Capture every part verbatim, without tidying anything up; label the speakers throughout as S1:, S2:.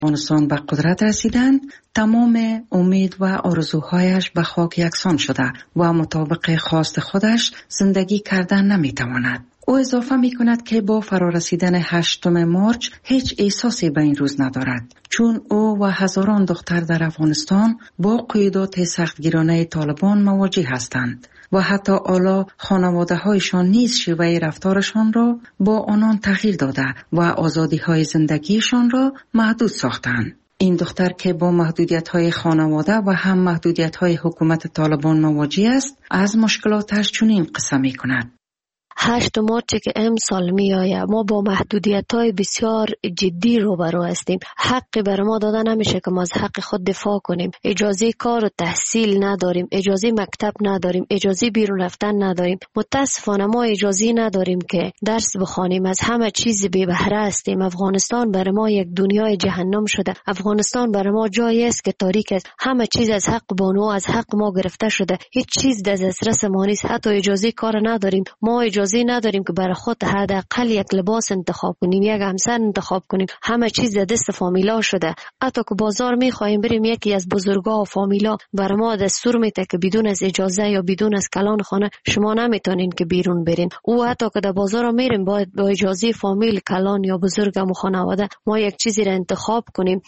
S1: افغانستان به قدرت رسیدند، تمام امید و آرزوهایش به خاک یکسان شده و مطابق خواست خودش زندگی کردن نمیتواند. او اضافه می کند که با فرارسیدن هشتم مارچ هیچ احساسی به این روز ندارد، چون او و هزاران دختر در افغانستان با قیودات سختگیرانه طالبان مواجه هستند و حتی حالا خانواده هایشان نیز شیوه رفتارشان را با آنان تغییر داده و آزادی های زندگیشان را محدود ساختند. این دختر که با محدودیت های خانواده و هم محدودیت های حکومت طالبان مواجه است، از مشکلاتش چنین قصه می کند.
S2: هشت مارچ که امسال می آید، ما با محدودیت های بسیار جدی روبرو هستیم. حقی بر ما داده نمیشه که ما از حق خود دفاع کنیم. اجازه کار و تحصیل نداریم، اجازه مکتب نداریم، اجازه بیرون رفتن نداریم. متاسفانه ما اجازه نداریم که درس بخوانیم. از همه چیز بی بهره هستیم. افغانستان بر ما یک دنیای جهنم شده. افغانستان بر ما جایی است که تاریک است. همه چیز از حق بانو از حق ما گرفته شده. هیچ چیز در دسترس ما نیست. حتی اجازه کار نداریم. ما اجازه نداریم که برای خود حداقل یک لباس انتخاب کنیم، یک همسر انتخاب کنیم. همه چیز در دست فامیلا شده. حتی که بازار میخوایم بریم، یکی از بزرگا و فامیلا برای ما دستور میده که بدون از اجازه یا بدون از کلان خانه شما نمیتونین که بیرون برین. او حتی که در بازار میریم باید با اجازه فامیل، کلان یا بزرگم و خانواده ما یک چیزی را انتخاب کنیم.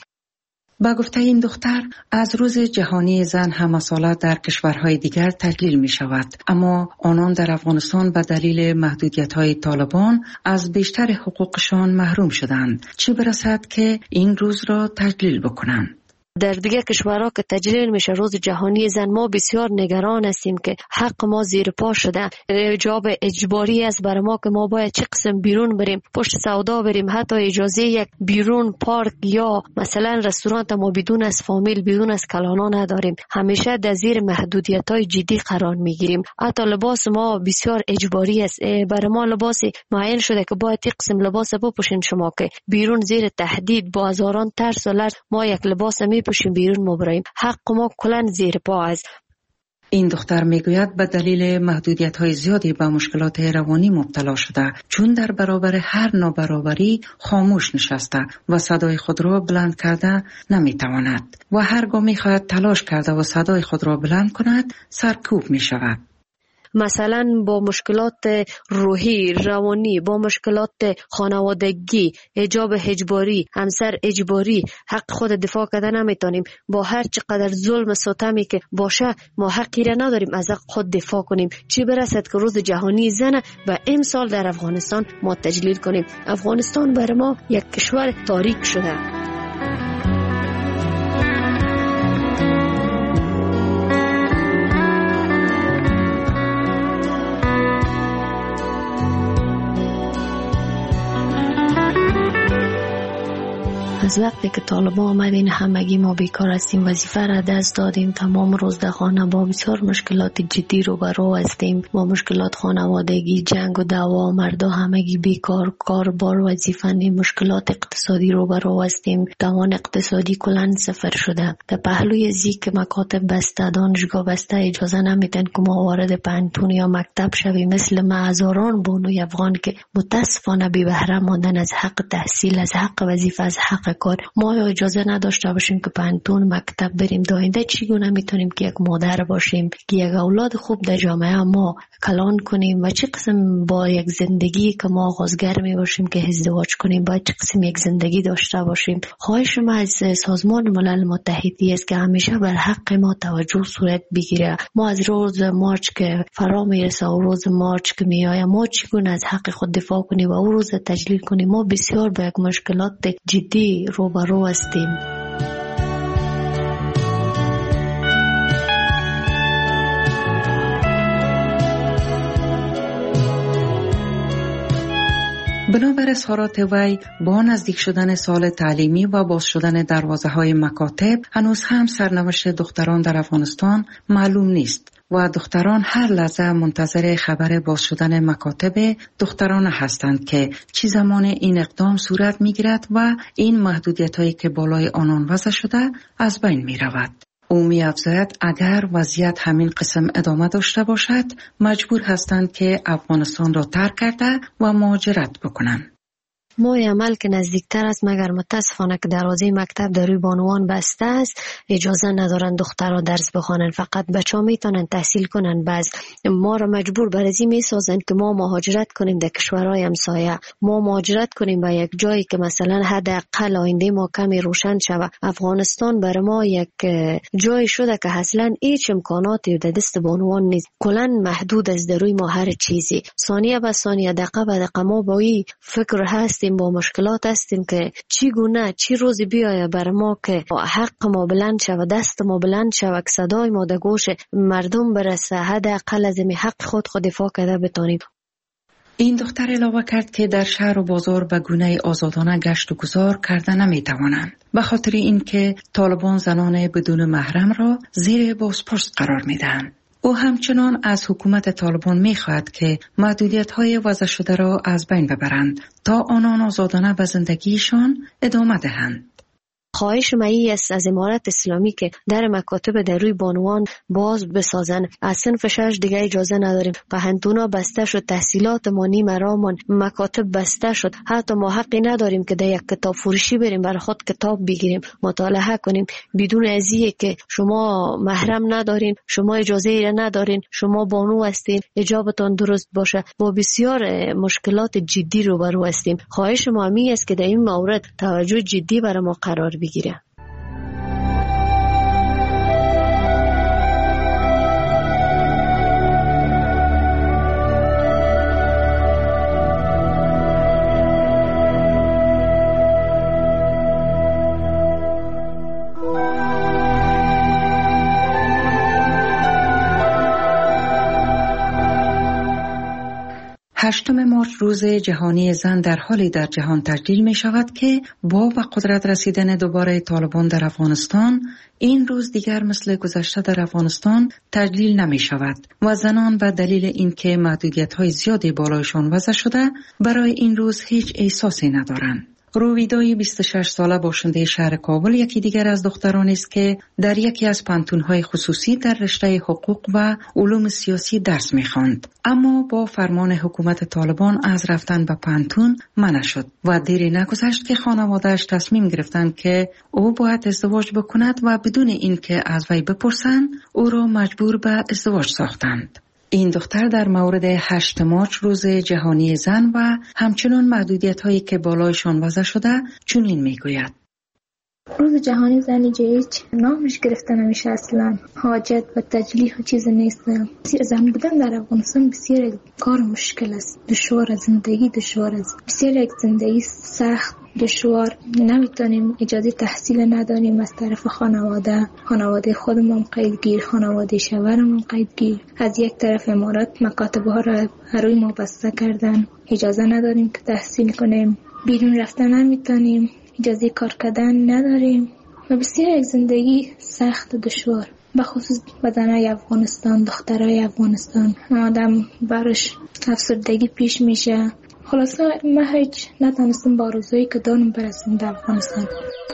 S1: با گفته این دختر، از روز جهانی زن همسالات در کشورهای دیگر تجلیل می شود، اما آنان در افغانستان به دلیل محدودیت‌های طالبان از بیشتر حقوقشان محروم شدند، چه برسد که این روز را تجلیل بکنند.
S2: در دیگه کشورها که تجلیل میشه روز جهانی زن، ما بسیار نگران هستیم که حق ما زیر پا شده. حجاب اجباری است برای ما که ما باید چه قسم بیرون بریم، پشت سودا بریم، حتی اجازه یک بیرون پارک یا مثلا رستوران ما بدون از فامیل، بدون از کلانا نداریم. همیشه در زیر محدودیت‌های جدی قرار میگیریم. حتی لباس ما بسیار اجباری است. برای ما لباس معین شده که باید یک قسم لباس بپوشین شما که بیرون زیر تهدید با هزاران ترس و لرز ما یک لباس می پوشیم بیرون مبراییم. حق ما کلن زیر پا است.
S1: این دختر میگوید به دلیل محدودیت‌های زیادی به مشکلات روانی مبتلا شده، چون در برابر هر نابرابری خاموش نشسته و صدای خود را بلند کرده نمیتواند و هرگاه میخواهد تلاش کرده و صدای خود را بلند کند سرکوب میشود.
S2: مثلا با مشکلات روحی، روانی، با مشکلات خانوادگی، حجاب اجباری، همسر اجباری، حق خود دفاع کردن نمیتونیم. با هر چقدر ظلم ستمی که باشه ما حقی را نداریم از حق خود دفاع کنیم. چی برسد که روز جهانی زن و امسال در افغانستان ما تجلیل کنیم. افغانستان برای ما یک کشور تاریک شده. از وقتی که طالبان آمدین همگی ما بیکار هستیم، وظیفه را دست دادیم، تمام روز در خانه با بسیار مشکلات جدی روبرو هستیم. با مشکلات خانوادگی، جنگ و دعوا، مردا همگی بیکار، کار بار وظیفه نیم، مشکلات اقتصادی روبرو هستیم. توان اقتصادی کلان صفر شده. در پهلوی زی که مکاتب بسته، دانشگاه بسته، اجازه نمیدن که ما وارد پانتون یا مکتب شویم. مثل ما هزاران بانوی افغان که متاسفانه بی بهره ماندن از حق تحصیل، از حق وظیفه، از حق کار. ما اجازه نداشته باشیم که پانتون مکتب بریم. داینده چگونه میتونیم که یک مادر باشیم که یک اولاد خوب در جامعه ما کلان کنیم و چه قسم با یک زندگی که ما آغازگر می باشیم که ازدواج کنیم، باید چه قسم یک زندگی داشته باشیم. خواهش ما از سازمان ملل متحدی است که همیشه بر حق ما توجه صورت بگیره. ما از روز مارچ که فرا میرسه و روز مارچ که میآید ما چگونه از حق خود دفاع کنیم و او روز تجلیل کنیم. ما بسیار با یک مشکلات جدی روبرو هستیم.
S1: بنابر اظهارات وی، با نزدیک شدن سال تعلیمی و باز شدن دروازه های مکاتب هنوز هم سرنوشت دختران در افغانستان معلوم نیست و دختران هر لحظه منتظر خبر باز شدن مکاتب دختران هستند که چه زمان این اقدام صورت می گیرد و این محدودیت هایی که بالای آنان وضع شده از بین می رود. او می افزاید اگر وضعیت همین قسم ادامه داشته باشد مجبور هستند که افغانستان را ترک کرده و مهاجرت بکنند.
S2: ما عمل که نزدیکتر است، مگر متاسفانه که دروازه مکتب در روی بانوان بسته است، اجازه ندارن دخترها درس بخوانن، فقط بچه ها میتونن تحصیل کنن. بعض ما را مجبور بر ازی میسازن که ما مهاجرت کنیم در کشورهای همسایه، ما مهاجرت کنیم به یک جایی که مثلا حداقل آینده ما کمی روشن شود. افغانستان بر ما یک جای شده که اصلا هیچ امکاناتی در دست بانوان نیست، کلا محدود است در روی ما هر چیزی. ثانیه به ثانیه، دقیقه به دقیقه ما با این فکر هستیم، با مشکلات هستیم که چی گونه چی روزی بیایه بر ما که حق ما بلند شود، دست ما بلند شود، صدای ما در گوش مردم برسه، حداقل از این حق خود خود دفاع کرده بتانیم.
S1: این دختر علاوه کرد که در شهر و بازار به گونه آزادانه گشت و گذار کرده نمیتوانند، به خاطر اینکه طالبان زنان بدون محرم را زیر بازپرس قرار میدهند. او همچنان از حکومت طالبان میخواهد که محدودیت‌های وضع شده را از بین ببرند تا آنان آزادانه به زندگیشان ادامه دهند.
S2: خواهش مایی است از امارت اسلامی که در مکاتب در روی بانوان باز بسازن. از صنف شش دیگه اجازه نداریم. پهنتونا بسته شد، تحصیلات ما نیم رامان، مکاتب بسته شد. حتی ما حقی نداریم که در یک کتاب فروشی بریم برای خود کتاب بگیریم مطالعه کنیم بدون ازیه که شما محرم ندارین، شما اجازه ای ندارین، شما بانو هستین، حجابتان درست باشه. با بسیار مشکلات جدی روبرو هستیم. خواهش ما می است که در این مورد توجه جدی برای ما قرار بگیره.
S1: هشتم مارچ روز جهانی زن در حالی در جهان تجلیل می شود که با به قدرت رسیدن دوباره طالبان در افغانستان این روز دیگر مثل گذشته در افغانستان تجلیل نمی شود و زنان به دلیل اینکه محدودیت های زیادی بالایشان وضع شده برای این روز هیچ احساسی ندارند. رویدای بیست و شش ساله باشنده شهر کابل یکی دیگر از دخترانی است که در یکی از پانتون‌های خصوصی در رشته حقوق و علوم سیاسی درس می‌خواند، اما با فرمان حکومت طالبان از رفتن به پانتون منع شد و دیری نگذشت که خانواده‌اش تصمیم گرفتند که او باید ازدواج بکند و بدون اینکه از وی بپرسند او را مجبور به ازدواج ساختند. این دختر در مورد هشت مارچ روز جهانی زن و همچنان محدودیت هایی که بالایشان وضع شده چنین میگوید:
S3: روز جهانی زن هیچ نامش گرفته نمیشه، اصلا حاجت و تجلیل چیز نیست. زن بودن در افغانستان بسیار کار مشکل است، دشوار، زندگی دشوار است، بسیار یک زندگی سخت دشوار. نمیتونیم اجازه تحصیل نداریم از طرف خانواده، خانواده خودمون قیدگیر، خانواده شوهرمون قیدگیر. از یک طرف امارات مکاتب ها را روی ما بسته کردن، اجازه نداریم که تحصیل کنیم، بیرون رفتن نمیتونیم، اجازه کار کردن نداریم و بسیار یک زندگی سخت و دشوار، به خصوص زنای افغانستان، دخترای افغانستان. آدم برش افسردگی پیش میشه. خلاصه ما هیچ نتونستم با آرزویی که دارم برسیم در افغانستان.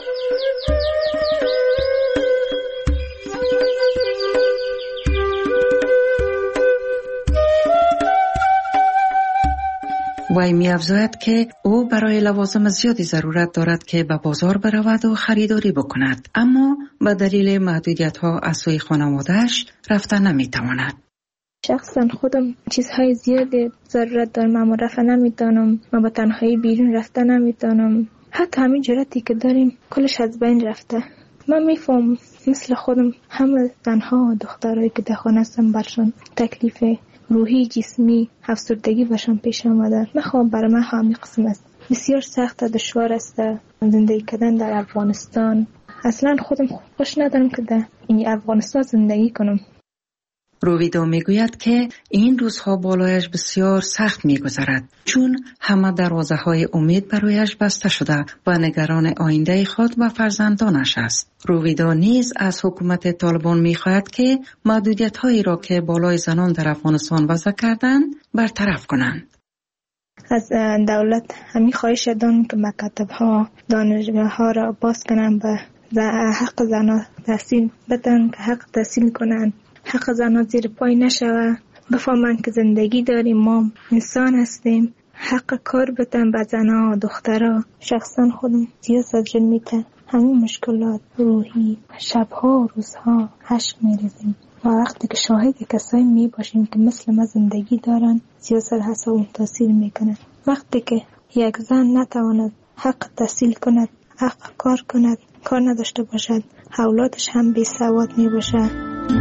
S1: وی می افزاید که او برای لوازم زیادی ضرورت دارد که به بازار برود و خریداری بکند، اما به دلیل محدودیت ها از سوی خانواده‌اش رفتن نمی تواند.
S3: شخصا خودم چیزهای زیادی ضرورت دارم اما رفتن نمیتونم، ما با تنهایی بیرون رفتن نمیتونم. حتی همین جرأتی که داریم کلش از بین رفته. من میفهم مثل خودم همه زنها و دخترایی که در خانه هستن برشان تکلیف روحی، جسمی، افسردگی برشان پیش آمده. نخواهم برای من همین قسم است. بسیار سخت و دشوار است زندگی کردن در افغانستان. اصلا خودم خوش ندارم که در این افغانستان زندگی کنم.
S1: رویدا میگوید که این روزها بالایش بسیار سخت میگذرد، چون همه دروازه های امید برایش بسته شده و نگران آینده خود و فرزندانش است. رویدا نیز از حکومت طالبان میخواهد که محدودیت هایی را که بالای زنان در افغانستان وضع کردند برطرف کنند.
S3: از دولت همین خواهش دارم که مکاتب ها، دانشگاه ها را باز کنند و حق زنان تحصیل بدن، که حق تحصیل کنند، حق زنان زیر پای نشوه، بفهمن که زندگی داریم، ما انسان هستیم، حق کار بتن به زنها و دخترها. شخصا خودم زیاد جلمیتن همین مشکلات روحی شبها و روزها عشق میریزیم و وقتی که شاهد کسایی می باشیم که مثل ما زندگی دارن سیاست حساب و تاثیر میکنه. وقتی که یک زن نتواند حق تحصیل کند، حق کار کند، کار نداشته باشد، اولادش هم بی سواد می باشد.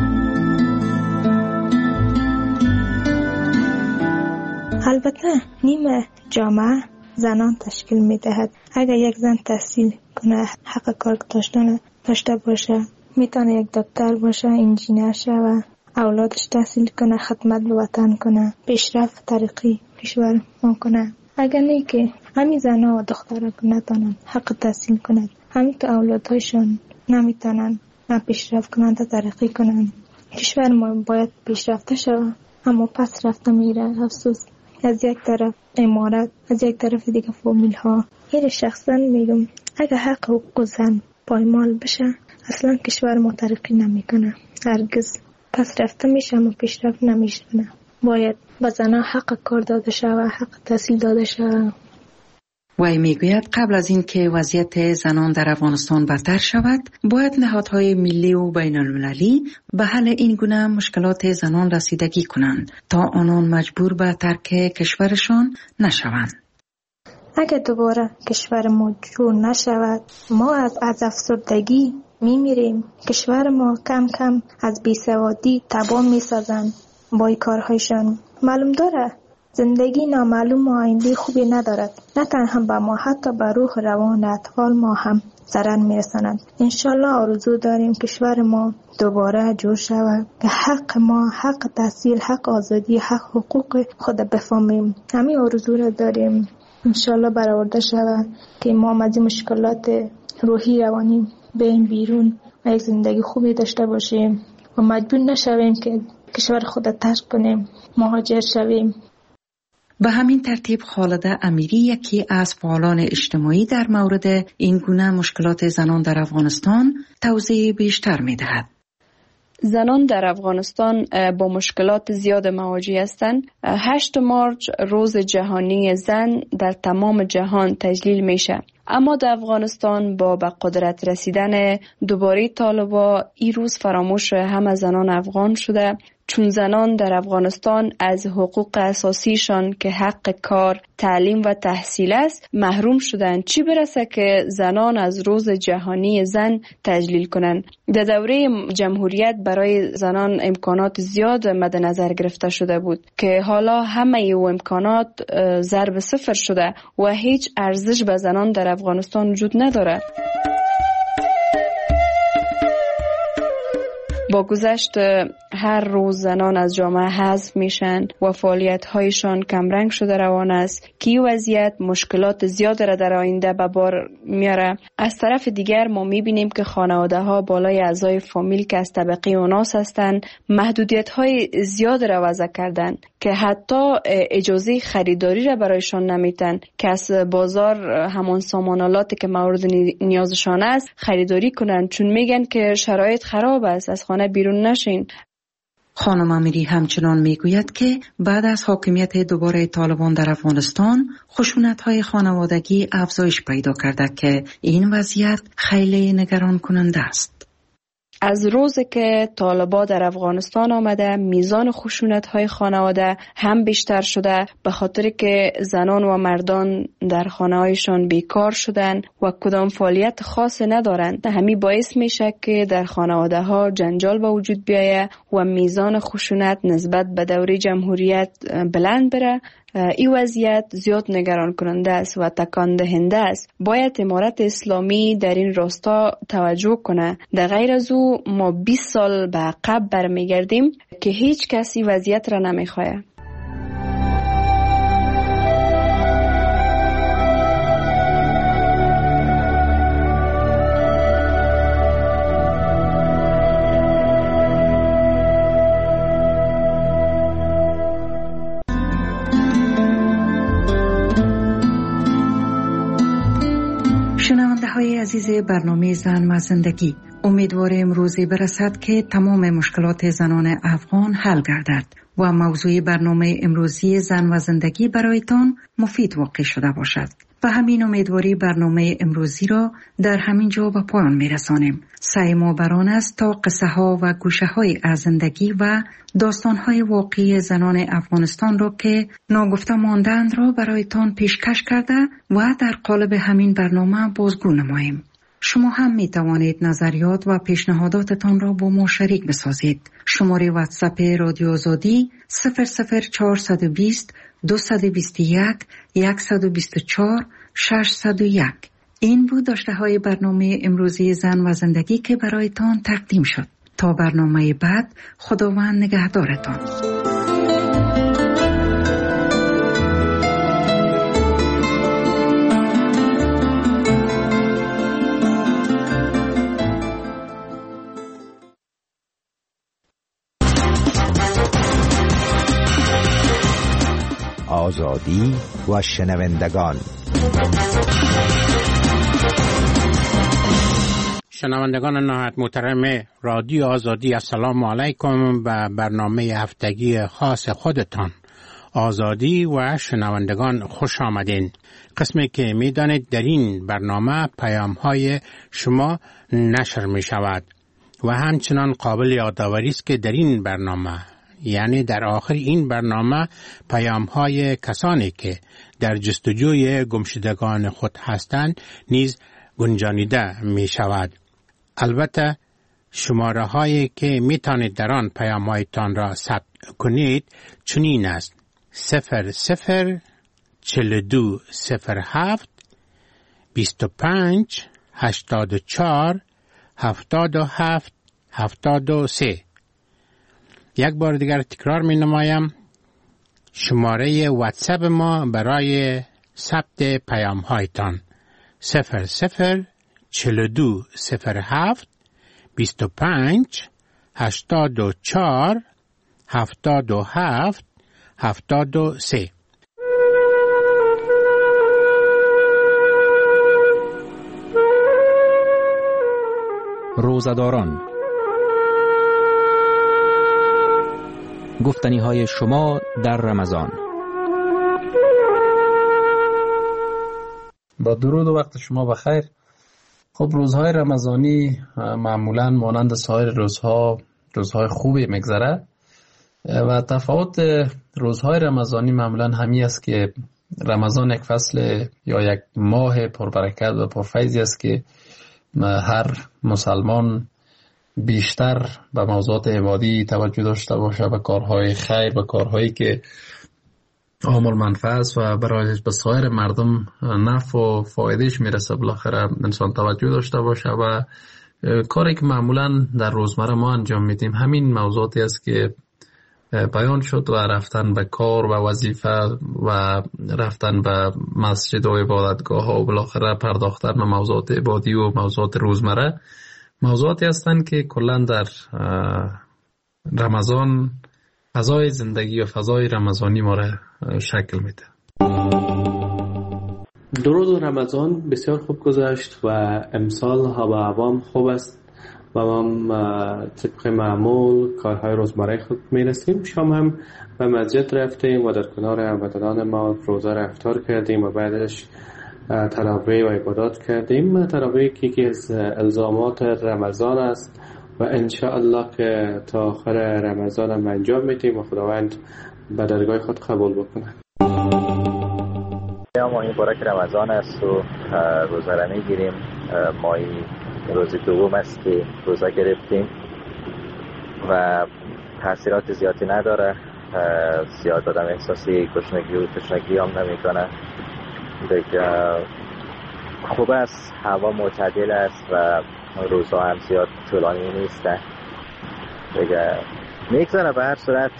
S3: البته نیمه جامعه زنان تشکیل می دهد. اگر یک زن تحصیل کنه، حق کار داشتن داشته باشه، میتونه یک دکتر باشه، انجینر شه و اولادش تحصیل کنه، خدمت به وطن کنه، پیشرفت ترقی کشور کنه. اگر نه که همین زنها و دخترها نتونن حق تحصیل کنند، همین تو اولادهایشان نمیتونن نه پیشرفت کنند ترقی کنند، کشور ما باید پیشرفته شود اما پس رفته میره. افسوس، از یک طرف امارت، از یک طرف دیگه فامیل ها. این شخصا میگم اگر حق حقوق زن پایمال بشه اصلا کشور ما ترقی نمیکنه، هرگز پس رفته میشه اما پیشرفت نمیشه. باید به زنها حق کار داده شود، حق تحصیل داده شود.
S1: وی میگوید قبل از این که وضعیت زنان در افغانستان بدتر شود، باید نهادهای ملی و بین المللی به حل این گونه مشکلات زنان رسیدگی کنند تا آنان مجبور به ترک کشورشان نشوند.
S3: اگر دوباره کشور ما جور نشود، ما از از افسردگی میمیریم. کشور ما کم کم از بیسوادی تباه میسازند با کارهایشان. معلوم داره زندگی نامعلوم و آینده خوبی ندارد، نه تنها به ما، حتی به روح روان اطفال ما هم ضرر میرساند. انشالله آرزو داریم کشور ما دوباره جور شود که حق ما، حق تحصیل، حق آزادی، حق حقوق خود بفهمیم. همین آرزو را داریم، انشالله برآورده شود که ما از مشکلات روحی روانی بریم بیرون و یک زندگی خوبی داشته باشیم و مجبور نشویم که کشور خود ترک کنیم، مهاجر شویم.
S1: به همین ترتیب خالده امیری، یکی از فعالان اجتماعی در مورد این گونه مشکلات زنان در افغانستان، توضیح بیشتر می دهد.
S4: زنان در افغانستان با مشکلات زیاد مواجه هستند. هشت مارچ روز جهانی زن در تمام جهان تجلیل میشه، اما در افغانستان با به قدرت رسیدن دوباره طالبا این روز فراموش همه زنان افغان شده، چون زنان در افغانستان از حقوق اساسیشان که حق کار، تعلیم و تحصیل است محروم شدند، چی برسه که زنان از روز جهانی زن تجلیل کنند. در دوره جمهوریت برای زنان امکانات زیاد مد نظر گرفته شده بود که حالا همه او امکانات ضرب صفر شده و هیچ ارزش به زنان در افغانستان وجود نداره. با گذشت هر روز زنان از جامعه حذف میشن و فعالیت‌هایشان کمرنگ شده روان است که این وضعیت مشکلات زیاد را در آینده به بار میاره. از طرف دیگر ما میبینیم که خانواده‌ها بالای اعضای فامیل که از طبقه اوناس هستند محدودیت‌های زیاد را وضع کردن که حتی اجازه خریداری را برایشان نمیتن که از بازار همان سامانالاتی که مورد نیازشان است خریداری کنند، چون میگن که شرایط خراب است، از خانه بیرون نشین.
S1: خانم امیری همچنان میگوید که بعد از حاکمیت دوباره طالبان در افغانستان خشونت‌های خانوادگی افزایش پیدا کرده که این وضعیت خیلی نگران کننده است.
S4: از روزی که طالبان در افغانستان آمده میزان خشونت‌های خانواده هم بیشتر شده، به خاطر که زنان و مردان در خانه‌هایشان بیکار شدن و کدام فعالیت خاص ندارند. همین باعث میشه که در خانواده‌ها جنجال به وجود بیاید و میزان خشونت نسبت به دوره جمهوریت بلند بره. این وضعیت زیاد نگران کننده است و تکان دهنده است. باید امارت اسلامی در این راستا توجه کنه. در غیر از او ما بیست سال به عقب برمیگردیم که هیچ کسی وضعیت را نمیخواه.
S1: شنونده های عزیز برنامه زن و زندگی، امیدواریم روزی برسد که تمام مشکلات زنان افغان حل گردد و موضوع برنامه امروزی زن و زندگی برایتان مفید واقع شده باشد. و همین امیدواری برنامه امروزی را در همین جا به پایان می رسانیم. سعی ما بران است تا قصه ها و گوشه های از زندگی و داستان های واقعی زنان افغانستان را که ناگفته ماندند را برایتان پیشکش کرده و در قالب همین برنامه بازگو نماییم. شما هم می توانید نظریات و پیشنهاداتتان را با ما شریک بسازید. شماره واتساپ رادیو آزادی صفر صفر چهارصد و بیست دویست و بیست و یک صد و بیست و چهار ششصد و یک. این بود داشته های برنامه امروزی زن و زندگی که برایتان تقدیم شد. تا برنامه بعد، خداوند نگهدارتان.
S5: آزادی و شنوندگان.
S6: شنوندگان نهایت محترم رادیو آزادی، السلام علیکم. به برنامه هفتگی خاص خودتان آزادی و شنوندگان خوش آمدین. قسمی که می دانید در این برنامه پیام های شما نشر می شود و همچنان قابل یادآوری است که در این برنامه، یعنی در آخر این برنامه، پیام های کسانی که در جستجوی گمشدگان خود هستند نیز گنجانیده می شود. البته شماره هایی که می توانید در آن پیام هایتان را ثبت کنید چنین است: صفر صفر چهل و دو صفر هفت بیست و پنج هشتاد و چهار هفتاد و هفت هفتاد و سه. یک بار دیگر تکرار می نمایم. شماره واتساپ ما برای ثبت پیام هایتان صفر صفر چهل و دو صفر هفت بیست و پنج هشتاد و چهار هفتاد و هفت هفتاد و سه.
S7: روزداران، گفتنی های شما در رمضان.
S8: با درود و وقت شما بخیر. خب روزهای رمضانی معمولاً مانند سایر روزها روزهای خوبی میگذره و تفاوت روزهای رمضانی معمولاً همین است که رمضان یک فصل یا یک ماه پربرکت و پرفیضی است که هر مسلمان بیشتر به موضوعات عبادی توجه داشته باشه، به کارهای خیر، به کارهایی که عامل منفعه است و برای به سایر مردم نفع و فایدهش میرسه، بالاخره انسان توجه داشته باشه و کاری که معمولا در روزمره ما انجام میدیم همین موضوعاتی است که بیان شد و رفتن به کار و وظیفه و رفتن به مسجد و عبادتگاه ها و بالاخره پرداختن به موضوعات عبادی و موضوعات روزمره موضوعاتی هستند که کلا در رمضان فضای زندگی و فضای رمضانی ما را شکل میده.
S9: درود رمضان بسیار خوب گذشت و امسال هوا و هوام خوب است و ما طبق معمول کارهای روزمره خود میرسیم. شام هم به مسجد رفتیم و در کنار هموطنان ما روزه را افطار کردیم و بعدش تراویح و عبادات کردیم. تراویح که یکی از الزامات رمضان است و انشاءالله که تا آخر رمضان هم انجام میدیم و خداوند به درگاه خود قبول بکنه.
S10: ماهی مبارک رمضان است و روزه را میگیریم. ماهی روز دوم است که روزه گرفتیم و تاثیرات زیادی نداره. زیاد آدم احساسی گشنگی و تشنگی هم نمیکنه. دیگه خوب است، هوا معتدل است و روزها هم زیاد طولانی نیسته. دیگه میگذره. به هر صورت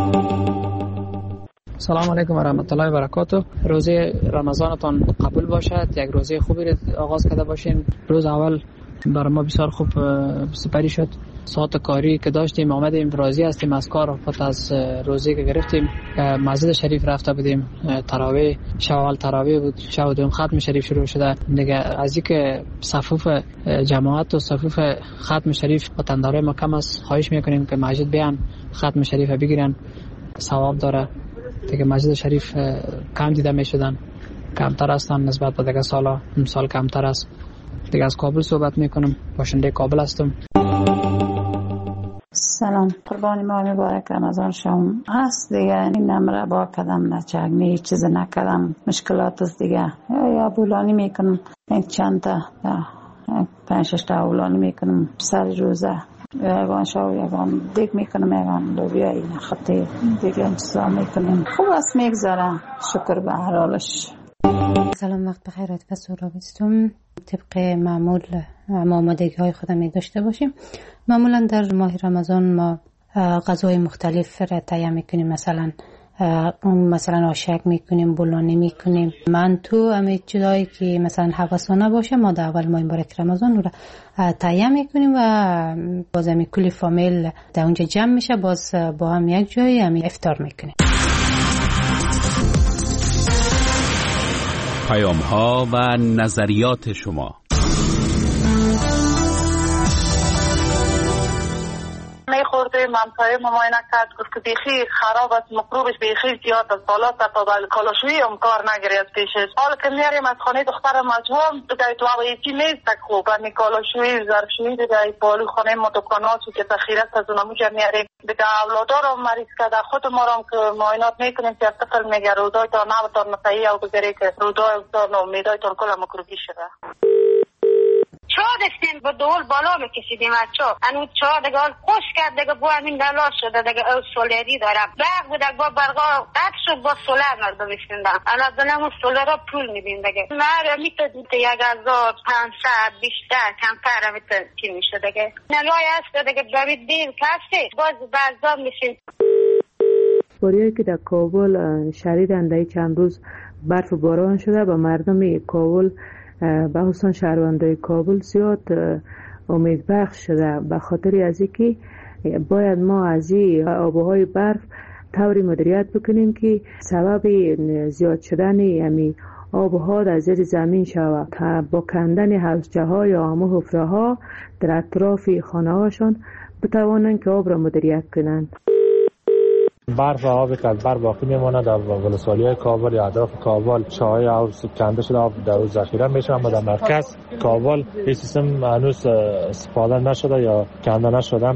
S11: سلام علیکم و رحمت الله و برکاته. روزه رمضانتان قبول باشد. یک روزه خوبی را آغاز کرده باشین. روز اول برای ما بسیار خوب سپری شد. ساعت کاری که داشتیم آمدیم راضی هستیم از کار. پس از روزی که گرفتیم مسجد شریف رفته بودیم، تراویح شوال تراویح بود، شب دوم ختم شریف شروع شده دیگه. از اینکه صفوف جماعت و صفوف ختم شریف وطندارای ما کم است، خواهش میکنیم که مسجد بیان ختم شریف بگیرن، ثواب داره دیگه. مسجد شریف کم دیده میشدن، کمتر هستن نسبت به دیگه سالا، سال کمتر است دیگه. از کابل صحبت میکنم، باشنده کابل هستم.
S12: سلام، قربانی ماه مبارک رمضان شما هست دیگه. این نمره با کدم نچگنی هیچ چیز نکدم، مشکلات است دیگه. یا یا بولانی میکنم، این چند تا پنج شش تا بولانی میکنم سر روزه، یگان شو یگان دیگ میکنم، یگان لوبیا این خطی دیگه انتظار میکنم. خوب است میگذره، شکر به هر حالش.
S13: سلام، وقت بخیر. عاطفه سهرابی هستم. طبق معمول ما آمادگی های خودم می داشته باشیم. معمولا در ماه رمضان ما غذاهای مختلف را تهیه میکنیم، مثلا مثلا آشک میکنیم، بولانی میکنیم، منتو، همه چیزایی که مثلا حواسانه باشه ما در اول ماه مبارک رمضان رو تهیه میکنیم و باز همی کلی فامیل در اونجا جمع میشه، باز با هم یک جایی همی افطار میکنیم.
S14: پیام ها و نظریات شما.
S15: می خورده منطقه مماینه کرد، گفت که بیخی خراب است، مکروبش بیخی زیاد است، حالا تا تا کالاشویی هم کار نگیری از پیشش. حالا که میاریم از خانه دخترم مجموعم دیگه تو یکی نیست تک خوب، همی کالاشویی ظرفشویی دیگه بالو خانه ما دکاناتی که تخیرت از اونموجه میاریم دیگه. اولادار هم مریض کرده، خود ما هم که معاینات میکنیم که افتقل میگه رودای تا نبتان مسایی او بگیری که رودای تا نومیدای تا کل مکروبی شده. چا دستیم با دول بالا بکشیدیم از چا انو چا دیگه خوش کرد دیگه بو همین دلا شده دیگه او سولری دارم برق بود با برقا قد شد با سولر مردم بشندم انا دنمو سولر را پول میدیم دیگه مره میتونید یک هزار پانصد بیشتر کمتر میتونید چی میشه دیگه نلای هست دیگه برید دیر کسی باز برزام میشین.
S16: باریایی که در کابل شدیدن در چند روز برف و باران شده و مردم کابل به خصوص شهروندان کابل زیاد امید بخش شده، به خاطر از اینکه باید ما از این آبهای برف طوری مدیریت بکنیم که سبب زیاد شدن یعنی آبها در زیر زمین شود تا با کندن حوضچه ها یا همه حفره ها در اطراف خانه هاشون بتوانند که آب را مدیریت کنند.
S17: برف و آبی که از بر باقی میمانه در ولسوالی های کابل یا اطراف کابل چاهای آب کنده شده، آب در روز ذخیره میشه، اما در مرکز کابل این سیستم هنوز استفاده نشده یا کنده نشده.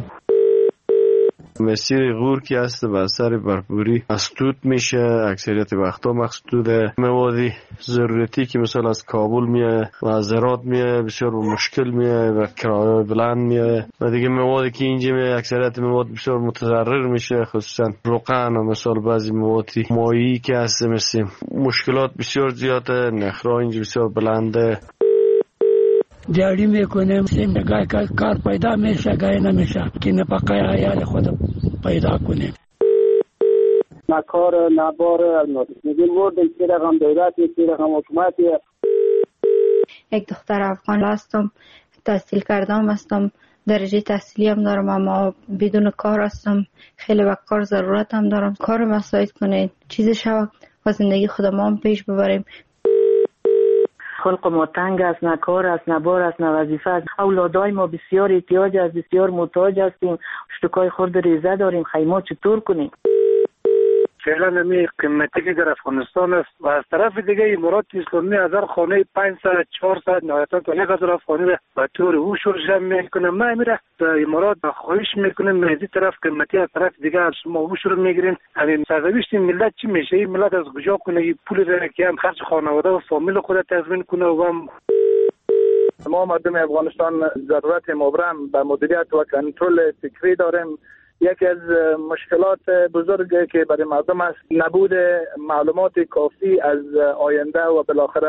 S18: مسیر غور که هست به اثر برفباری مسدود میشه، اکثریت وقتا مسدوده. موادی ضرورتی که مثلا از کابل میه و از هرات میه بسیار مشکل میه و کرایه بلند میه و دیگه موادی که اینجا میه اکثریت مواد بسیار متضرر میشه، خصوصا روغن و مثلا بعضی موادی مایی که هست مثل مشکلات بسیار زیاده، نخرا اینجا بسیار بلنده.
S19: دیاری میکنیم سیم گای کار پیدا میشه گای نمیشه که نفقه عیال خود پیدا کنیم.
S20: نه کار نه بار میگیم ورد یک رقم دولت یک رقم حکومتی.
S3: یک دختر افغان هستم، تحصیل کردم هستم، درجه تحصیلی هم دارم اما بدون کار هستم، خیلی وقت کار ضرورت هم دارم. کار مساعد کنید چیزی شود و زندگی خودمان پیش ببریم.
S21: خلق ما تنگ است، نه کار است، نه بار است، نه وظیفه است. اولادای ما بسیار احتیاج است، بسیار محتاج هستیم، اشتکای خورد ریزه داریم، خیمه چطور کنیم؟
S20: فعلا نمی قیمتی که در افغانستان است و از طرف دیگه امارات اسلامی هزار خانه پانصد چهارصد نهایتا تا یک هزار خانه را به طور او شرش میکنه. ما میره در امارات خواهش میکنیم از این طرف قیمتی از طرف دیگه از شما او شروع میگیرین. همین سرنوشت ملت چی میشه؟ این ملت از کجا کنه این پول را که هم خرج خانواده و فامیل خود تضمین کنه و هم
S22: ما مردم افغانستان ضرورت مبرم به مدیریت و کنترل فکری داریم. یکی از مشکلات بزرگی که برای مردم است نبود معلومات کافی از آینده و بالاخره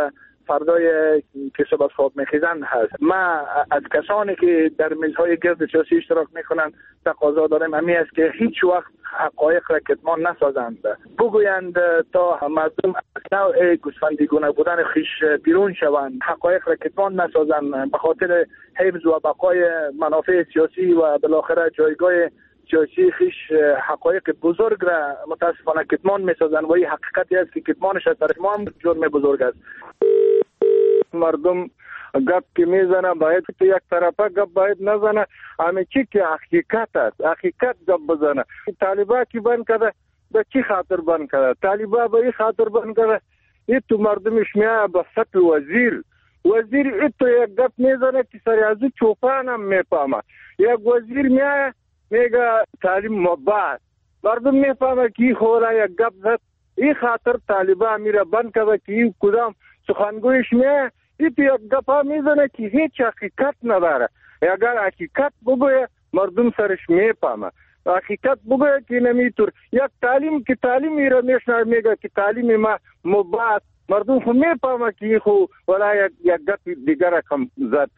S22: فردای که صبح از خواب میخیزن هست. ما از کسانی که در میزهای گرد سیاسی اشتراک میکنند تقاضا داریم امی است که هیچ وقت حقایق را کتمان نسازند، بگویند تا مردم از نوع گوسفندیگونه بودن خیش بیرون شوند، حقایق را کتمان نسازند به خاطر حفظ و بقای منافع سیاسی و بالاخره جایگاه سیاسی خیش حقایق بزرگ را متاسفانه کتمان میسازند و این حقیقتی است که کتمانش از طرف ما هم جرم بزرگ است.
S2: مردم گپ که میزنه باید تو یک طرفه گپ باید نزنه، همه چی که حقیقت است حقیقت گپ بزنه. طالبا کی بند کرده به چی خاطر بند کرده؟ طالبا به این خاطر بند کرده این تو مردمش میاه به سطح وزیر وزیر ای تو یک گپ میزنه که سری از چوپان هم میفهمه. یک وزیر میاه میگه تعلیم مباح، مردم میفهمه که این خوره یک گپ زد. این خاطر طالبا میره بند کرده که این کدام سخنگویش میاه این تو یک گپا میزنه که هیچ حقیقت نداره. اگر حقیقت بگویه مردم سرش میفهمه، حقیقت بگویه که نمیتور یک تعلیم که تعلیم میره میشنه میگه که تعلیم ما مباح، مردم خو میفهمه که این خو ولا یک, یک گپ دیگر رقم زد.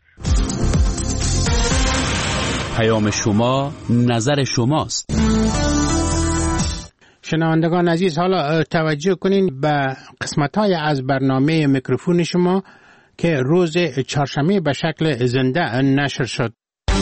S14: پیام شما نظر شماست.
S6: شنوندگان عزیز، حالا توجه کنین به قسمت‌های از برنامه میکروفون شما که روز چهارشنبه به شکل زنده نشر شد.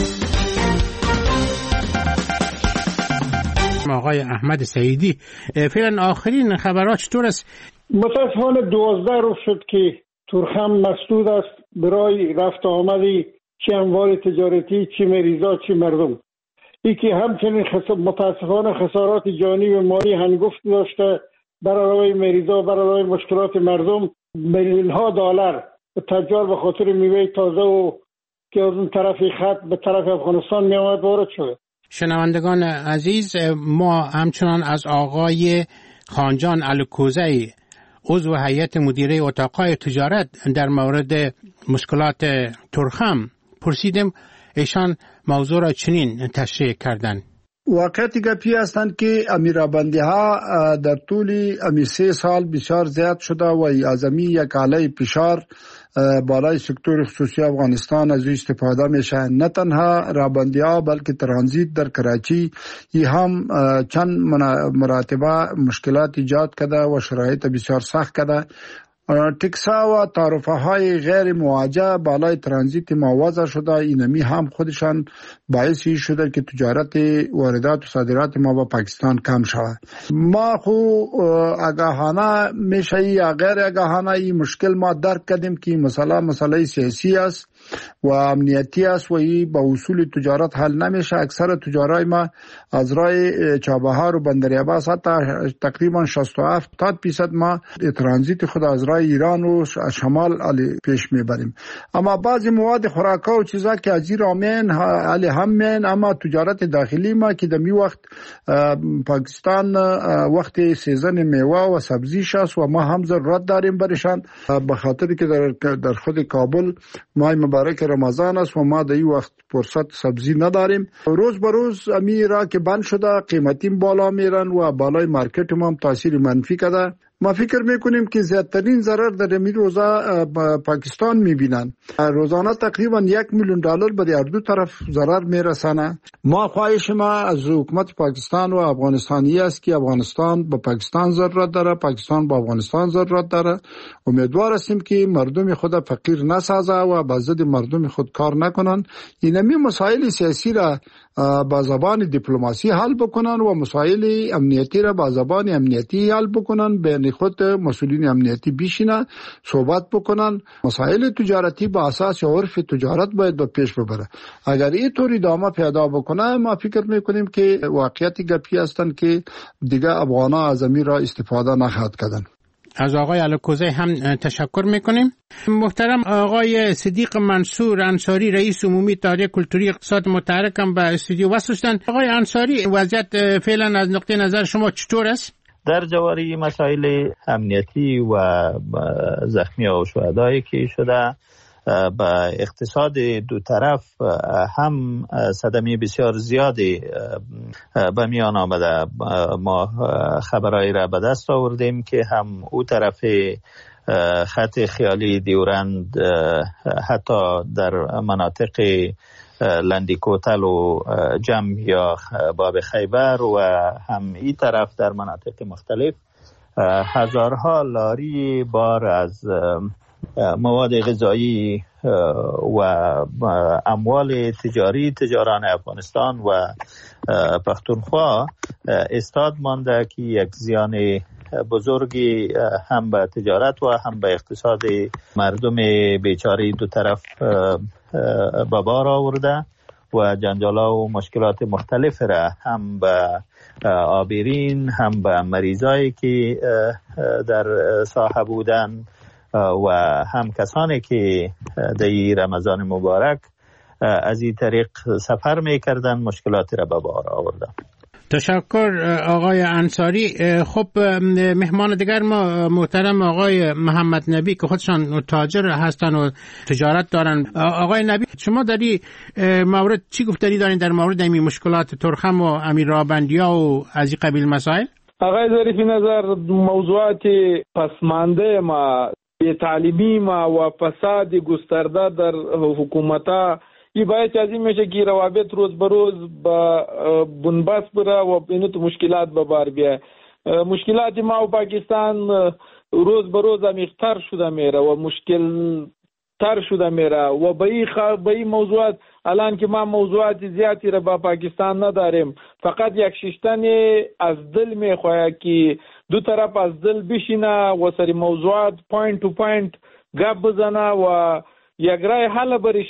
S6: آقای احمد سعیدی، فعلا آخرین خبرات چطور است؟
S4: متاسفانه دوازده روز شد که تورخم مسدود است برای رفت آمدی چه اموال تجارتی، چه مریضا، چه مردم. ای که همچنین خس... متاسفانه خسارات جانی و مالی هنگفت داشته برای مریضا، برای مشکلات مردم. میلیون ها دلار تجار به خاطر میوه تازه و که از اون طرف خط به طرف افغانستان می آمد وارد شده.
S6: شنوندگان عزیز، ما همچنان از آقای خانجان الکوزی، عضو هیئت مدیره اتاقهای تجارت، در مورد مشکلات تورخم پرسیدیم. ایشان موضوع را چنین تشریح کردند.
S23: واقعیت گپی هستند که امیرابندی ها در طول امی سه سال بسیار زیاد شده و اعظمی یک علیه فشار بالای سکتور خصوصی افغانستان از استفاده میشه. نه تنها رابندی ها بلکه ترانزیت در کراچی ای هم چند مراتبه مشکلات ایجاد کرده و شرایط بسیار سخت کرده. تکسا و تعرفه های غیر مواجه بالای ترانزیت ما وضع شده. اینمی هم خودشان باعثی شده که تجارت واردات و صادرات ما با پاکستان کم شود. ما خو آگاهانه میشه یا غیر آگاهانه این مشکل ما درک کردیم که مسئله مسئله سیاسی است و امنیتی است و این با اصول تجارت حل نمیشه. اکثر تجارای ما از راه چابهار و بندر عباس حتی تقریبا شصت و هفت درصد ما ترانزیت خود از راه ایران و شمال علی پیش میبریم. اما بعضی مواد خوراکا و چیزا که از ایران میان علی هم میان، اما تجارت داخلی ما که دمی وقت پاکستان وقت سیزن میوه و سبزی شاست و ما هم ضرورت داریم برشان، به خاطر که در, در خود کابل ماه مبارک رمضان است و ما در این وقت فرصت سبزی نداریم. روز به روز امی را که بند شده قیمتی بالا میرن و بالای مارکت ما هم تاثیر منفی کرده. ما فکر میکنیم که زیادترین ضرر در این روزا پاکستان میبینن. روزانه تقریبا یک میلیون دلار به هر دو طرف ضرر میرسانه. ما خواهش ما از حکومت پاکستان و افغانستانی است که افغانستان با پاکستان ضرورت داره، پاکستان با افغانستان ضرورت داره. امیدوار هستیم که مردم خود فقیر نسازه و با ضد مردم خود کار نکنن. اینمی مسائل سیاسی را با زبان دیپلماسی حل بکنن و مسائل امنیتی را با زبان امنیتی حل بکنن. بین خود مسئولین امنیتی بیشینن صحبت بکنن. مسائل تجارتی با اساس عرف تجارت باید به پیش ببره. اگر این طور ادامه پیدا بکنه ما فکر میکنیم که واقعیت گپی هستند که دیگه افغانا از امیر را استفاده نخواهد کردن.
S6: از آقای الکوزی هم تشکر میکنیم. محترم آقای صدیق منصور انصاری، رئیس عمومی اتحادیه کلتوری اقتصاد متحرک، هم به استودیو وصل شدند. آقای انصاری، وضعیت فعلا از نقطه نظر شما چطور است؟
S10: در جواری مسائل امنیتی و زخمی و شهدایی که شده با اقتصاد دو طرف هم صدمه بسیار زیادی به میان آمده. ما خبرایی را به دست آوردیم که هم او طرف
S1: خط خیالی دیورند حتی در مناطق لندیکوتل و جم یا باب خیبر و هم این طرف در مناطق مختلف هزارها لاری بار از مواد غذایی و اموال تجاری تجاران افغانستان و پختونخوا استاد مانده که یک زیان بزرگی هم به تجارت و هم به اقتصاد مردم بیچاره دو طرف به بار آورده و جنجالا و مشکلات مختلف را هم به آبیرین هم به مریضایی که در ساحه بودن و هم کسانی که در رمضان مبارک از این طریق سفر میکردن مشکلاتی را به بار آوردن.
S6: تشکر آقای انصاری. خب مهمان دیگر ما محترم آقای محمد نبی که خودشان تاجر هستن و تجارت دارن. آقای نبی شما در این مورد چی گفتنی دارین در مورد این مشکلات ترخم و امیرابندیا و از این قبیل مسائل؟
S5: آقای ظریفی نظر موضوعات پسمانده ما تعلیمی ما و فساد گسترده در حکومت ای باید از این میشه که روابط روز به روز با بنبست بره و اینو تو مشکلات به بار بیه. مشکلات ما و پاکستان روز به روز عمیق‌تر شده میره و مشکل تر شده میره و به این خ... به این موضوعات الان که ما موضوعات زیادی را با پاکستان نداریم، فقط یک ششتن از دل میخواه که دو طرف از دل بشینه و سری موضوعات پوینت تو پوینت گپ بزنه و یک رای حل برش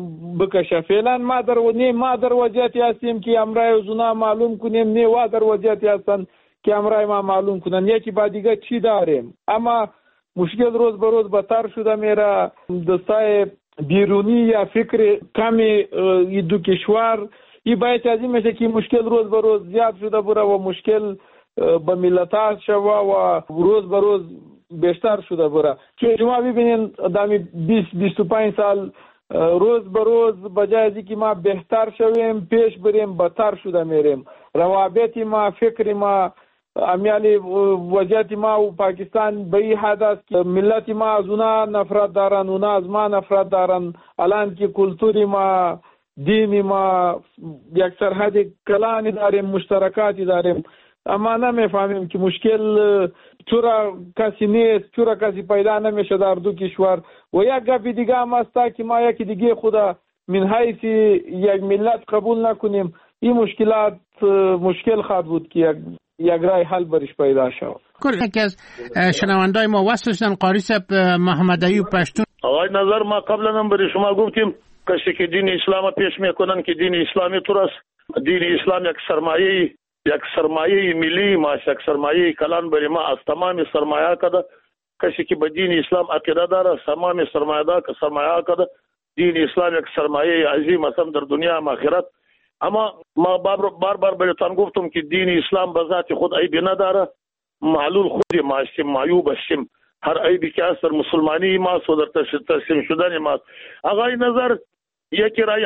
S5: بکشه. فعلا ما در و نه ما در وضعیتی هستیم که امرای زنا معلوم کنیم، نه و در وضعیتی هستن که امرای ما معلوم کنن، یکی با دیگه چی داریم. اما مشکل روز به روز بدتر شده میره. دستای بیرونی یا فکر کمی دو کشور ای باید از این میشه که مشکل روز به روز زیاد شده بره و مشکل به ملت شوه و روز به روز بیشتر شده بره. چون شما ببینین دامی بیست بیست و پنج سال روز به روز بجای از اینکه ما بهتر شویم پیش بریم بدتر شده میریم. روابط ما، فکر ما، امیالی وضعیت ما و پاکستان به این حد است که ملت ما از اونا نفرت دارن، اونا از ما نفرت دارن. الان که کلتوری ما، دینی ما یک سرحد کلانی داریم، مشترکاتی داریم، اما نمیفهمیم که مشکل چرا کسی نیست، چرا کسی پیدا نمیشه در دو کشور. و یک گپ دیگه هم است که ما یکی دیگه خدا من حیث یک ملت قبول نکنیم، این مشکلات مشکل خواهد بود که یک یک رای حل برش پیدا شود.
S6: یکی از شنوندای ما وصل شدن قاری صاحب محمد ایوب پشتون.
S7: آقای نظر ما قبلا هم برای شما گفتیم کسی که دین اسلام پیش میکنن که دین اسلامی تو است. دین اسلام یک سرمایه یک سرمایه ملی ما، یک سرمایه کلان برای ما از تمام سرمایه کده. کسی که به دین اسلام عقیده داره تمام سرمایه داره که سرمایه کده. دین اسلام یک سرمایه عظیم است در دنیا و آخرت. اما ما بار بار بار بهتون گفتم که دین اسلام به ذات خود عیبی نداره. معلول خودی ما هستیم، معیوب هستیم. هر عیبی که است در مسلمانی ما و در تسلیم شدن ما. آقای نظر یکی رای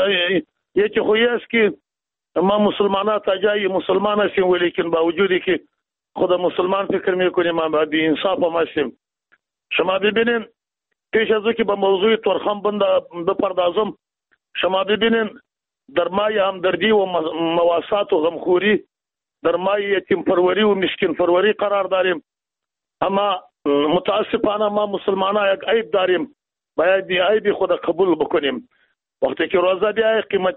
S7: یکی خویی است که ما مسلمانات جای مسلمان هستیم ولیکن با وجودی که خود مسلمان فکر میکنیم ما بی انصاف هم هستیم. شما ببینین پیش از او که به موضوع ترخم بنده بپردازم، شما ببینین در مای همدردی و مواسات و غمخوری، در مای یتیم پروری و مسکین پروری قرار داریم. اما متاسفانه ما مسلمانان یک عیب داریم، باید دی عیب خود قبول بکنیم. وقتی که روزه بیای قیمت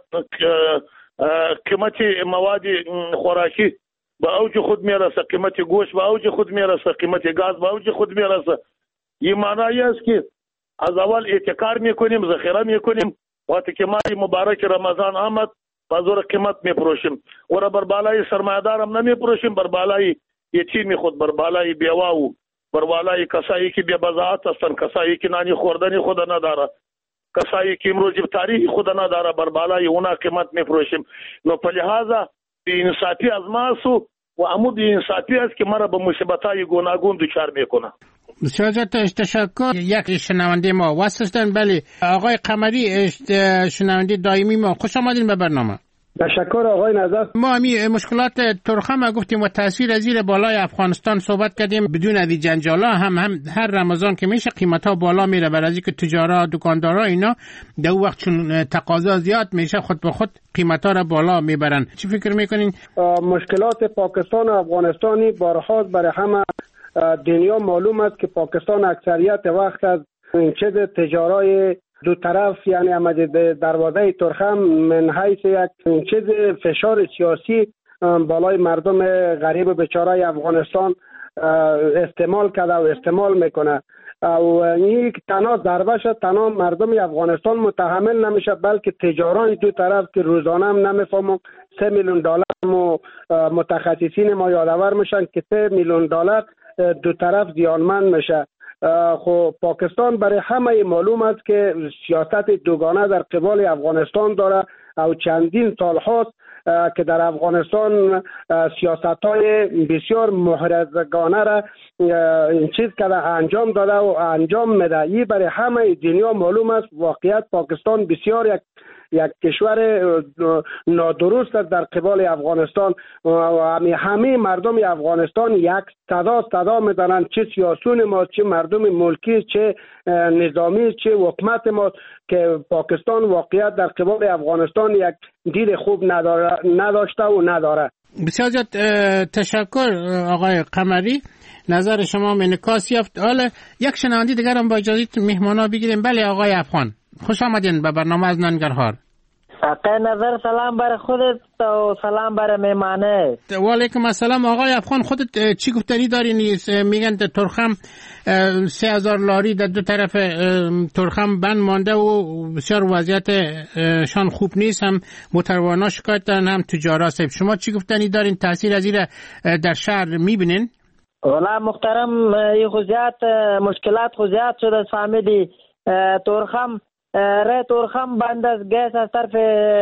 S7: قیمت مواد خوراکی به اوج خود میرسه، قیمت گوشت به اوج خود میرسه، قیمت گاز به اوج خود میرسه. این معنی است که از اول احتکار میکنیم، ذخیره میکنیم. وقتی که ماه مبارک رمضان آمد بازار قیمت میپروشیم و را بر بالای سرمایه‌دار هم نمیپروشیم، بر بالای یتیم خود، بر بالای بیوه و بر بالای کسایی که بی بضاعت هستند، کسایی که نانی خوردنی خود نداره، کسایی که امروز تاریخ خود نداره، بر بالای اونا قیمت میپروشیم. نو په لحاظه بی انصافی از ما سو و امو بی انصافی است که مرا به مصیبت‌های گوناگون دچار میکنه.
S6: بسیار تشکر. یک شنونده ما وصل شدن. بله آقای قمری شنونده دائمی ما، خوش آمدین به برنامه.
S4: تشکر آقای نظر.
S6: ما همی مشکلات ترخم گفتیم و تاثیر زیر بالای افغانستان صحبت کردیم. بدون از جنجالا هم هم هر رمضان که میشه قیمت ها بالا میره، برای اینکه تجارا دکاندارا اینا در وقت چون تقاضا زیاد میشه خود به خود قیمت ها را بالا میبرن. چی فکر میکنین؟
S4: مشکلات پاکستان و افغانستانی بارها برای همه دنیا معلوم است که پاکستان اکثریت وقت از این چیز تجارای دو طرف یعنی آمده دروازه ترخم من حیث یک چیز فشار سیاسی بالای مردم غریب بیچاره افغانستان استعمال کرده و استعمال میکنه و این تنها ضربه شد تنها مردم افغانستان متحمل نمیشه، بلکه تجاران دو طرف که روزانه هم نمیفهمم سه میلیون دلار و متخصصین ما یادآور میشن که سه میلیون دلار دو طرف زیانمند میشه. خب پاکستان برای همه معلوم است که سیاست دوگانه در قبال افغانستان داره و چندین سال هاست که در افغانستان سیاست های بسیار محرزگانه را این چیز کرده انجام داده و انجام میده. این برای همه دنیا معلوم است. واقعیت پاکستان بسیار یک یک کشور نادرست است در قبال افغانستان و همه مردم افغانستان یک صدا صدا میزنند، چه سیاسون ما، چه مردم ملکی، چه نظامی، چه حکومت ما، که پاکستان واقعیت در قبال افغانستان یک دید خوب نداره نداشته و نداره.
S6: بسیار زیاد تشکر آقای قمری، نظر شما انعکاس یافت. حالا یک شنونده دیگر هم با اجازه مهمانا بگیریم. بله آقای افغان، خوش آمدین به برنامه از ننگرهار.
S8: آقای نظر سلام بر خودت و سلام بر مهمانه.
S6: و علیکم السلام. آقای افغان خودت چی گفتنی داری؟ میگن ترخم سه هزار لاری در دو طرف ترخم بند مانده و بسیار وضعیت شان خوب نیست، هم متروانا شکایت دارن هم تجارا صاحب. شما چی گفتنی دارین؟ تاثیر از این در شهر میبینین؟
S8: والا محترم این خوزیات مشکلات خوزیات شده از فهمیدی ترخم ره ترخم بند از گیس از طرف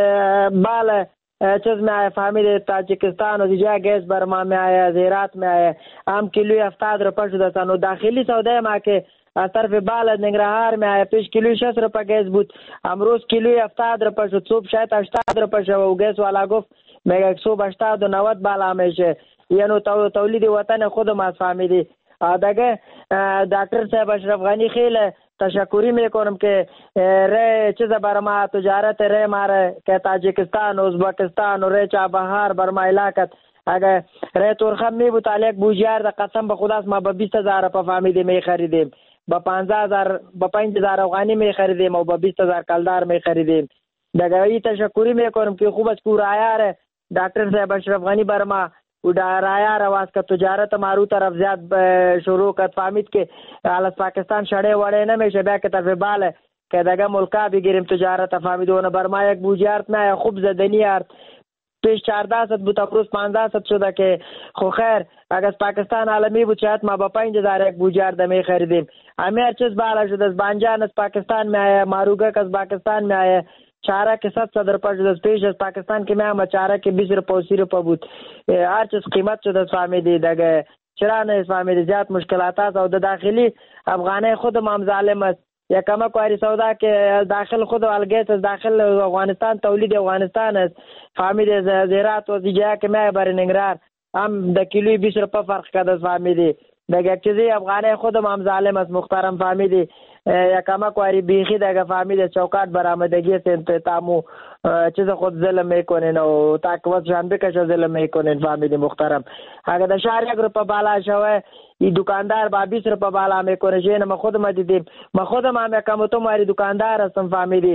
S8: بال چیز می آیه فهمیدی تاجیکستان و دیجا گیس بر ما می آیه زیرات می آیه هم کیلوی هفتاد روپا شده سن و داخلی سوده ما که از طرف بال ننگرهار می آیه پیش کیلوی شست روپا گیس بود، امروز کیلوی هفتاد روپا شد، صبح شاید هشتاد روپا شد و گیس والا گفت میگه صبح هشتاد و نود بالا میشه. یعنی تولید وطن خودم از فهمیدی دیگه. دکتر صاحب اشرف غنی خیلی تشکری میکنم که ره چیز بر ما تجارت ره ماره که تاجیکستان و ازبکستان و ره چابهار بر ما علاقت اگه ره ترخم می بود علیک بوجیار ده قسم به خداست ما با بیست هزار پا فهمیدی می خریدیم، با پانزده هزار با پنج هزار افغانی می خریدیم و با بیست هزار کلدار می خریدیم. دیگه ای تشکری میکنم که خوب از کورایاره دکتر صاحب اشرف غنی بر ما و در رایه رواز که تجارت مارو طرف زیاد شروع کرد، فهمید که از پاکستان شده وڑه نمیشه بیا که طرف باله که دیگه ملکا بگیریم تجارت فهمید و بر ما یک بوجیارت نه خوب زدنی ارد پیش چارده ست بود امروز پانزده ست شده که خو خیر اگر از پاکستان عالمی بود شاید ما با پنج هزار یک بوجیارت می خریدیم. همه هر چیز بالا شده از بانجان از پاکستان می آیه، ماروگک از پاکستان می آیه، چاره که صد صد روپا شده از پیش از پاکستان که می آمد چاره که بیس روپا و سی روپا بود. هر چیز قیمت شده از فهمیدی دیگه چرا نه فهمیدی زیاد مشکلات هست و داخلی افغانه خودم هم ظالم است. یا کمک واری سودا که داخل خود الگیت از داخل افغانستان تولید افغانستان است فهمیدی زیرات و دیجا که می بر ننگرهار هم د کیلوی بیس روپا فرق کرده فهمیدی دیگه یک چیزی افغانه خودم هم ظالم است محترم فهمیدی. یا کمک واری بیخی دیگه فهمیدی چوکات برآمدگی سنت تامو چیز خود ظلم میکنین و تاکوت شان بکش ظلم میکنین فهمیدی محترم. اگر د شهر یک روپا بالا شوه این دکاندار با بیس روپا بالا میکنه جین ما خودم دیدیم ما خودم هم یکم تو ماری دکاندار هستم فهمیدی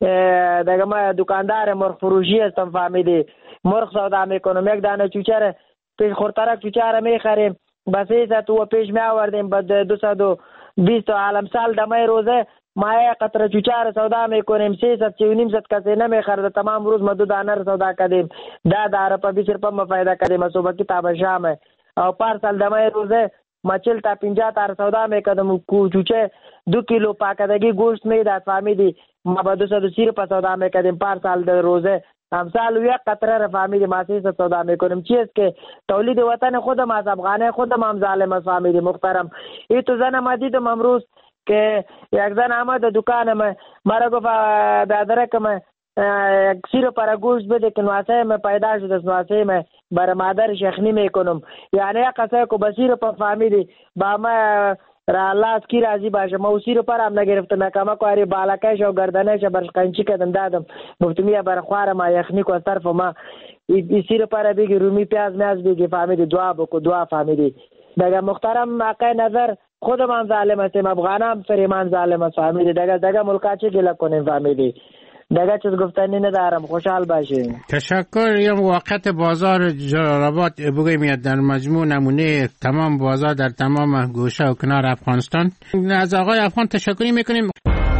S8: دیگه ما دکاندار مرغ فروشی هستم فهمیدی مرغ سودا میکنم یک دانه چوچره پیش خورترک چوچره میخریم بس ایسا تو پیش می آوردیم با دو سد و بیست عالم سال دمای روزه ما یک قطره چوچار سودا میکنیم سی ست سی و نیم ست کسی نمیخرده تمام روز ما دو دانه سودا کردیم ده داره پا بیس روپا ما فایده کردیم صبح کتاب شامه او پار سال دمای روزه ما چل تا پنجاه تار سودا میکردم چوچه دو کیلو پاکدگی گوشت میداد فهمیدی ما با دو سد و سی روپا سودا میکردیم پار سال در روزه امثال یک قطره را فهمیدی ما سی ست سودا میکنیم. چیز که تولید وطن خودم از افغانه خودم هم ظالم است فهمیدی محترم. ای تو زن ما دیدم امروز که یک زن آمد دکان ما مرا گفت برادرک ما سیر پر گوشت بده که نواسه من پیدا شد از نواسه من بر مادرش یخنی میکنم. یعنی یک قصه که بسیر پر فهمیدی با ما را الله از کی راضی باشه. ما سیر پر هم نگرفتم کما کوری بالکش و گردنش برش قنچی کردم دادم گفتم یا بر خوار ما یخنی کو از طرف ما ای سیر پر بگی رومی پیاز میاز بگی فهمیدی دعا بکو دعا فهمیدی. دیگه محترم آقای نظر خود من ظالم هستم افغانم فریمان ظالم است فهمیدی. دیگه دیگه ملکا چه گله کنیم فهمیدی. دیگه چیز گفتنی ندارم خوشحال باشین. تشکر.
S6: یا وقت بازار جلال آباد بگویم در مجموع نمونه تمام بازار در تمام گوشه و کنار افغانستان. از آقای افغان تشکری میکنیم.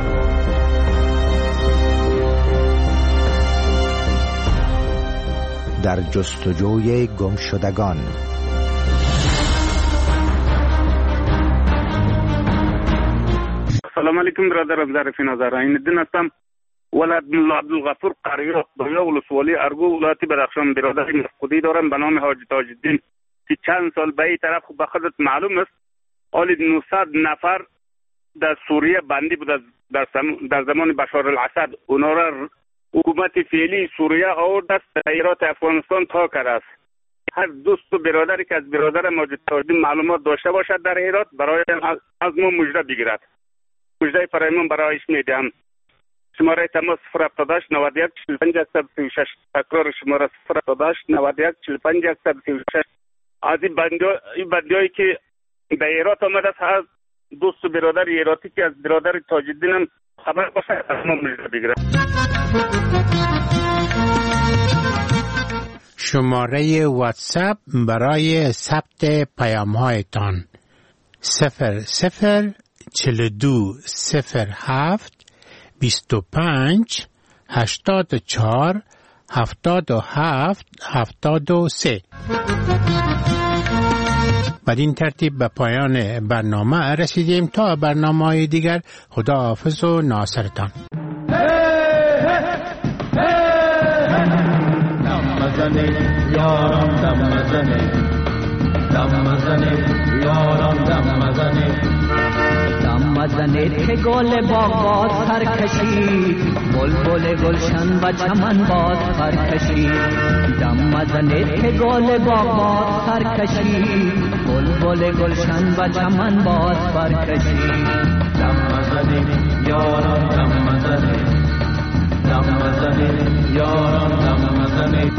S9: در جستجوی گمشدگان.
S11: سلام علیکم برادرم ظریف نظر این الدین هستم. ولد ملا عبدالغفور قریات دنیا ولسوالی ارگو ولایت بدخشان برادر مفقودی دارم به نام حاجی تاج الدین که چند سال به این طرف به خودت معلوم است حالی نهصد نفر در سوریه بندی بود در, در زمان بشار الاسد. اونا را حکومت فعلی سوریه آورد است ایرات افغانستان تا کرده است. هر دوست و برادری که از برادر حاجی تاج الدین معلومات داشته باشد در ایرات برای از ما مژده بگیرد. مژده فرایمان برایش میدم. شماره تماس صفر هفتاد و هشت نود و یک چهل و پنج صد و سی و شش. تکرار شماره صفر هفتاد و هشت نود و یک چهل و پنج صد و سی و شش. از این بندیایی که در ایرات آمده است هر دوست و برادر ایراتی که از برادر تاج الدین هم خبر باشه از ما مژده بگیرد.
S6: شماره واتساپ برای ثبت پیام هایتان صفر صفر چهل و دو صفر هفت بیست و پنج هشتاد و چهار هفتاد و هفت هفتاد و سه. بدین ترتیب به پایان برنامه رسیدیم. تا برنامه‌های دیگر خداحافظ و ناصرتان.
S12: دم مزنه یارم دم مزنه دم مزنه یارم دم مزنه دم مزنه که گل باغ باد سر کشید بلبل گلشن و چمن باد سر کشید. دم مزنه که گل باغ باد سر کشید بلبل گلشن و چمن باد سر کشید. دم مزنه یارم دم مزنه دم مزنه یارم دم مزنه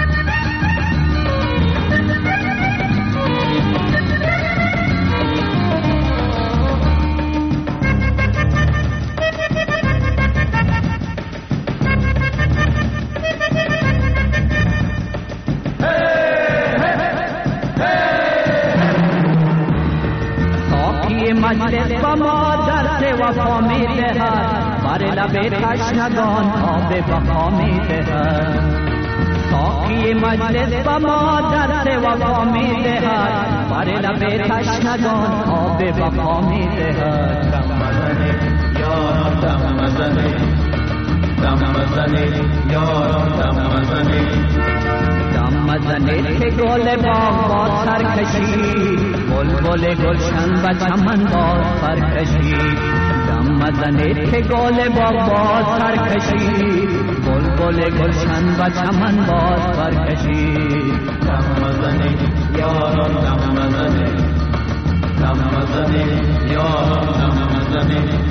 S24: مجلس با ما درس وفا می دهد بر لب تشنگان آب بقا می دهد. ساقی مجلس با ما درس وفا می دهد بر لب تشنگان آب بقا می دهد.
S12: دم مزنه یارم دم مزنه دم مزنه یارم دم مزنه
S24: دم مزنه که گل باغ باد سر کشید بلبل گلشن و چمن باد سر کشید. دم مزنه که گل باغ باد سر کشید بلبل گلشن و چمن باد سر کشید.
S12: دم مزنه یارم دم مزنه دم مزنه یارم دم مزنه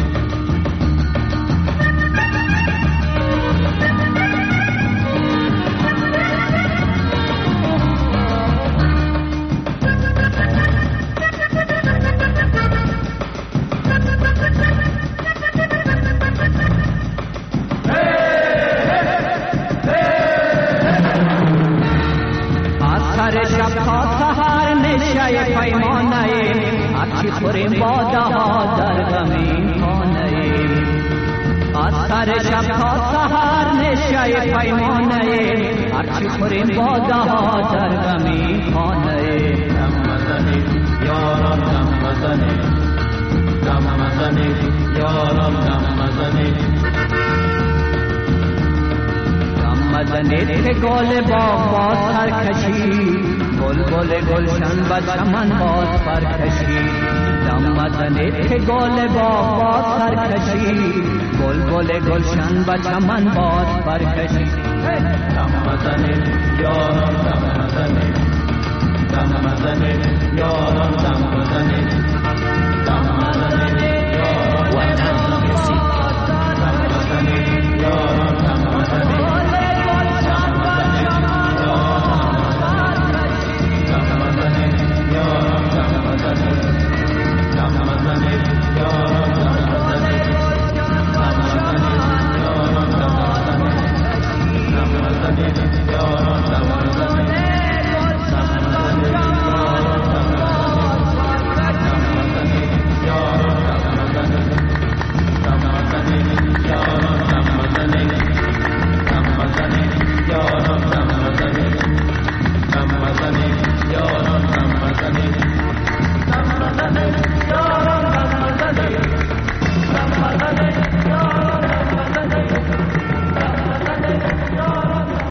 S24: خوریم باده ها در غمین خانه از سر شب تا سحر نشه پیمانه هرچی خوریم باده ها در غمین خانه.
S12: دم مزنه یارم دم مزنه دم مزنه یارم دم مزنه
S24: دم مزنه که گل باغ با سر کشید بل بل گلشن و چمن باز پرکشید دم مزنید که گل باغ باز سرکشید بل بل گلشن و چمن باز پرکشید
S12: دم مزنید یاران دم مزنید دم مزنید یاران دم مزنید دم مزنید یاران وطن رسید دم مزنید یاران دم مزنید Thank you.